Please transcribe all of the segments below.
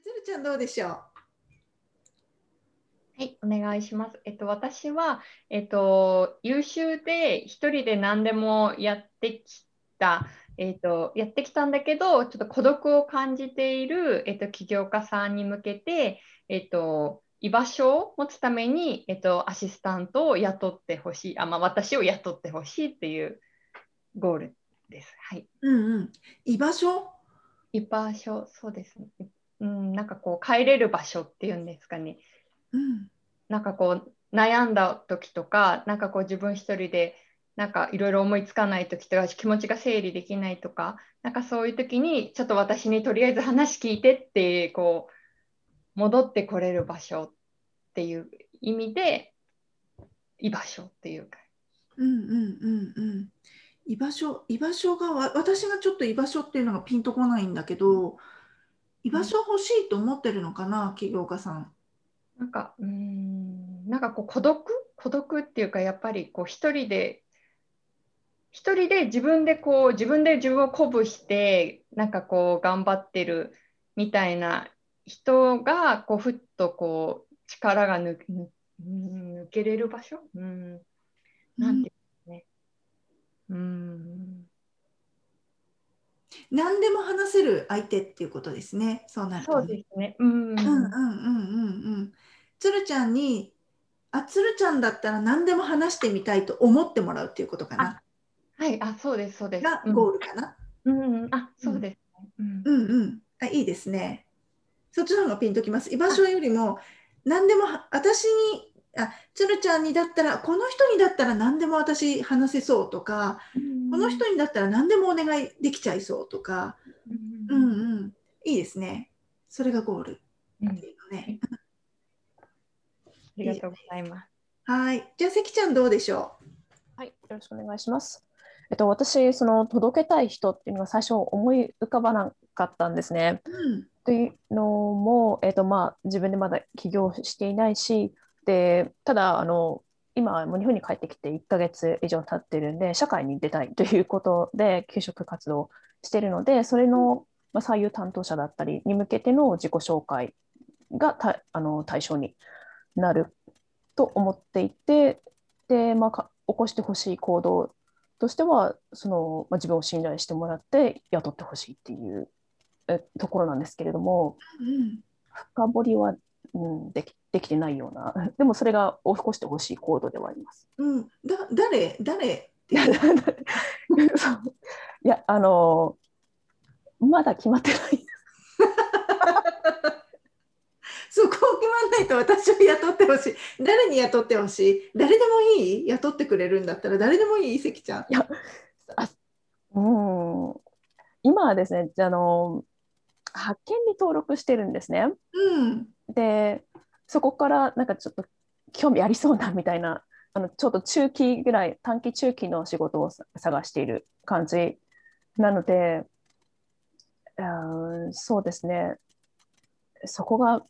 つるちゃんどうでしょう。 はい、お願いします。私は、優秀で一人で何でもやってきた、やってきたんだけど、ちょっと孤独を感じている、起業家さんに向けて、居場所を持つために、アシスタントを雇ってほしい、私を雇ってほしいっていうゴールです。はい。 うんうん。居場所。 居場所、そうですね。なんかこう、帰れる場所っていうんですかね。 うん。 なんかこう悩んだ時とか、なんかこう自分一人でなんかいろいろ思いつかない時とか、気持ちが整理できないとか、なんかそういう時にちょっと私にとりあえず話聞いてってこう戻ってこれる場所っていう意味で居場所っていうか。 うんうんうんうん。居場所が私がちょっと居場所っていうのがピンとこないんだけど、居うん、 場所欲しいと思ってるのかな、起業家さん。 なんかこう孤独っていうか、やっぱりこう一人で自分を鼓舞して、なんかこう頑張ってるみたいな人が、こうふっとこう力が抜けれる場所、 うん、 なんていうんですかね。うん、 何でも話せる相手っていうことですね。そうなるとそうね。 ですね。 うんうんうんうんうん。つるちゃんに、つるちゃんだったら何でも話してみたいと思ってもらうっていうことかあ、 な。 はい、そうです、そうです。 がゴールかな。 そううん。 ですね。 うんうん。いいですね。そっちの方がピンときます。居場あ、 所よりも、何でも私に、つるちゃんにだったら、この人にだったら何でも私話せそうとか、 うこのん、 人にだったら何でもお願いできちゃいそうとか、 うん、 うんうん。いいですね。それがゴールっうん。 ていうのね。 ありいいじがとうございます。 ゃん。はい。じゃあ、関ちゃんどうでしょはい、よろしくお願いします。私、その届けたい人っていうのが最初思い浮かばなかったんですね。 う。うん。 というのも、自分でまだ起業していないし、で、ただ、今、もう日本に帰ってきて1ヶ月以上経ってるんで、社会に出たいということで、求職活動をしているので、それの、採用担当者だったりに向けての自己紹介が対象になると思っていて、で、起こしてほしい行動としては、自分を信頼してもらって雇ってほしいっていうところなんですけれども、 うん。 深掘りは、できてないような、でもそれが起こしてほしい行動ではあります。 うん。誰っていう。 そういや、まだ決まってない。 そこを決まんないと私を雇ってほしい。誰に雇ってほしい？誰でもいい？雇ってくれるんだったら誰でもいい？関ちゃん。 いや、あ、うん、今はですね、派遣に登録してるんですね。 うん。 で、そこからなんかちょっと興味ありそうなみたいな、ちょっと中期ぐらい、短期中期の仕事を探している感じなので、そうですね、そこが、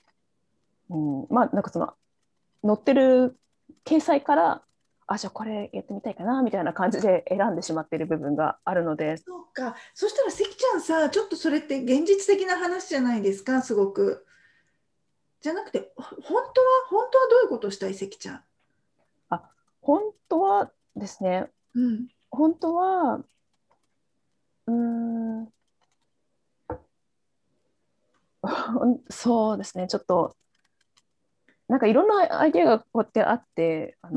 なんか載ってる掲載から、じゃあこれやってみたいかなみたいな感じで選んでしまっている部分があるので、 そうか。そしたら関ちゃんさ、ちょっとそれって現実的な話じゃないですか、すごく。じゃなくて、本当はどういうことをしたい、関ちゃん。 あ、本当はですね、 うん。 本当は、うーん、そうですね、ちょっと、なんかいろんなアイデアがこうやってあって、 うん。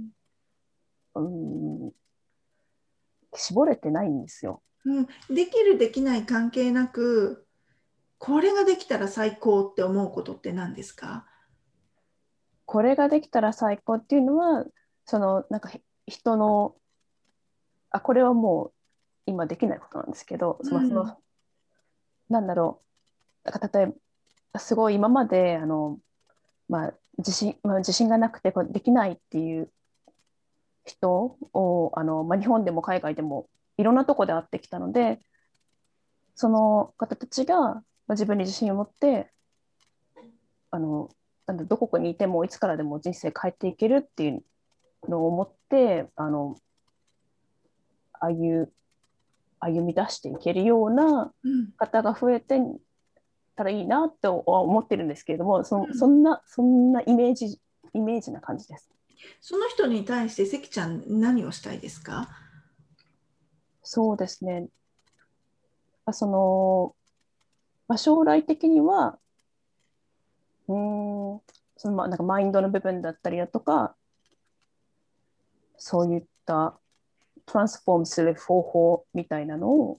うん、絞れてないんですよ。 うん。できる、できない関係なく、これができたら最高って思うことって何ですか？ これができたら最高っていうのは、なんか人の、これはもう今できないことなんですけど、 うん。 なんだろう、なんか例えば、すごい今まで、自信がなくてこれできないっていう人を、日本でも海外でもいろんなとこで会ってきたので、その方たちが、自分に自信を持って、あの、どこにいてもいつからでも人生変えていけるっていうのを思って、歩、歩み出していけるようなうん。 方が増えて、 たらいいなとは思ってるんですけれども、 うんそんなイメージな感じです。 その人に対して関ちゃん何をしたいですか？ そうですね。その、将来的には、なんかマインドの部分だったりだとか、そういったトランスフォームする方法みたいなのを、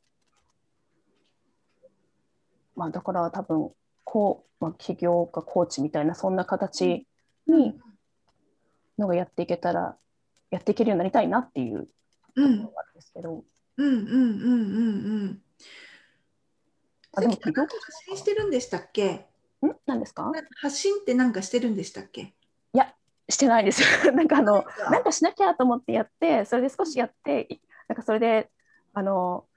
だから多分、起業家コーチみたいな、そんな形に、 うんのがやっていけるようになりたいなっていうところうんがあるんですけど、 うんうんうんうんうん。 でも関ちゃんなんか起業家発信してるんでしたっけ？ なんですか？ 発信ってなんかしてるんでしたっけ？ いや、してないですよ。なんかなんあ、 かしなきゃと思ってやって、それで少しやって、なんかそれで、あの、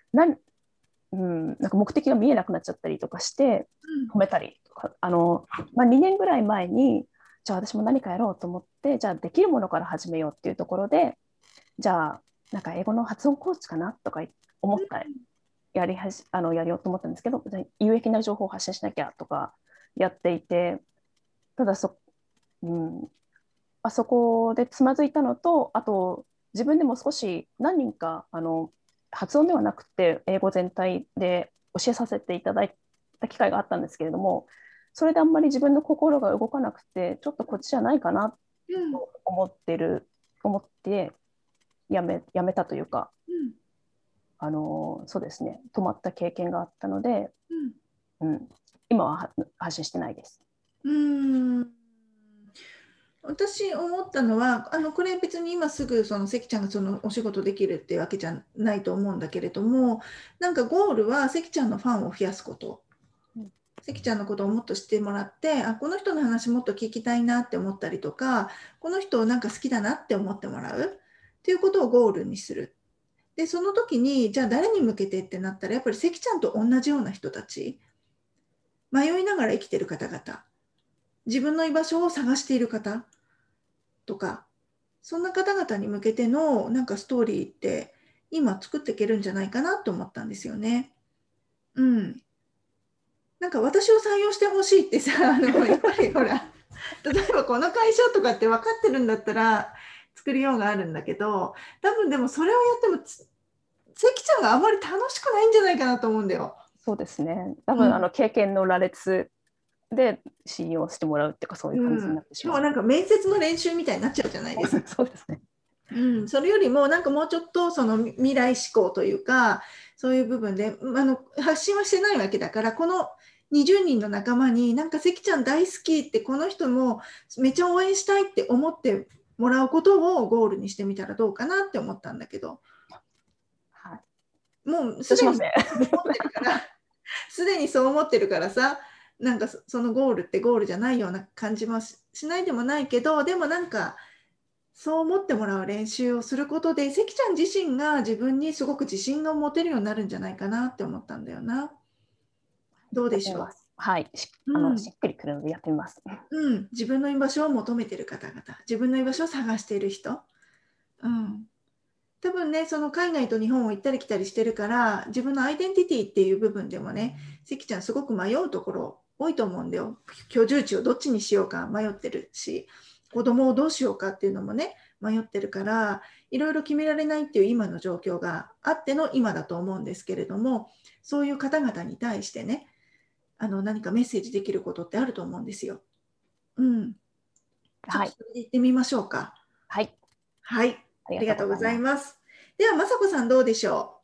なんか目的が見えなくなっちゃったりとかして、止めたりとか、2年ぐらい前に、じゃあ私も何かやろうと思って、じゃあできるものから始めようっていうところで、じゃあ、なんか英語の発音コーチかなとか思った、やりようと思ったんですけど、有益な情報を発信しなきゃとかやっていて、ただうん、あそこでつまずいたのと、あと、自分でも少し何人か、発音ではなくて、英語全体で教えさせていただいた機会があったんですけれども、それであんまり自分の心が動かなくて、ちょっとこっちじゃないかなうんと思ってやめたというか、 うんそうですね、止まった経験があったので、 うんうん、今は発信してないです。 うん。私思ったのは、これ別に今すぐその関ちゃんがそのお仕事できるっていうわけじゃないと思うんだけれども、なんかゴールは関ちゃんのファンを増やすこと。 うん関ちゃんのことをもっと知ってもらって、この人の話もっと聞きたいなって思ったりとか、この人をなんか好きだなって思ってもらうっていうことをゴールにする。で、その時に、じゃあ誰に向けてってなったら、やっぱり関ちゃんと同じような人たち、迷いながら生きてる方々、自分の居場所を探している方とか、そんな方々に向けてのなんかストーリーって今作っていけるんじゃないかなと思ったんですよね。うん。なんか私を採用してほしいってさ、やっぱりほら、例えばこの会社とかって分かってるんだったら作りようがあるんだけど、多分でもそれをやっても関ちゃんがあまり楽しくないんじゃないかなと思うんだよ。 そうですね。多分、 うん。 経験の羅列で信用してもらうっていうか、そういう感じになってしまう。 もうなんか面接の練習みたいになっちゃうじゃないですか。 そうですね。 それよりもなんかもうちょっとその未来志向というか、そういう部分で発信はしてないわけだから、この20人の仲間になんか関ちゃん大好きって、この人もめっちゃ応援したいって思ってもらうことをゴールにしてみたらどうかなって思ったんだけど、 はい。 もうすでにそうしますね。 そう思ってるからすでにそう思ってるからさ、なんかそのゴールってゴールじゃないような感じもしないでもないけど、でもなんかそう思ってもらう練習をすることで、関ちゃん自身が自分にすごく自信が持てるようになるんじゃないかなって思ったんだよな。どうやでしょってみます。はい。 う。うん、 しっくりくるのでやってみます。 うん、自分の居場所を求めてる方々、自分の居場所を探している人、うん、多分ね、その海外と日本を行ったり来たりしてるから、自分のアイデンティティっていう部分でもね、関ちゃんすごく迷うところ多いと思うんだよ。居住地をどっちにしようか迷ってるし、子供をどうしようかっていうのもね、迷ってるから、いろいろ決められないっていう今の状況があっての今だと思うんですけれども、そういう方々に対してね、何かメッセージできることってあると思うんですよ。うん。ちょっはい。 とそれで言ってみましょうか。 はい。 はい。あありがとうりがとうござございます。 います。では、雅子さんどうでしょ